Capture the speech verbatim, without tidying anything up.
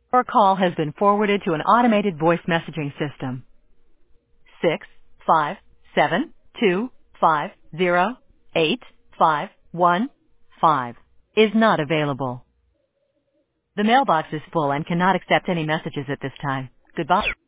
Your call has been forwarded to an automated voice messaging system. Six five seven two five zero eight five one five is not available. The mailbox is full and cannot accept any messages at this time. Goodbye.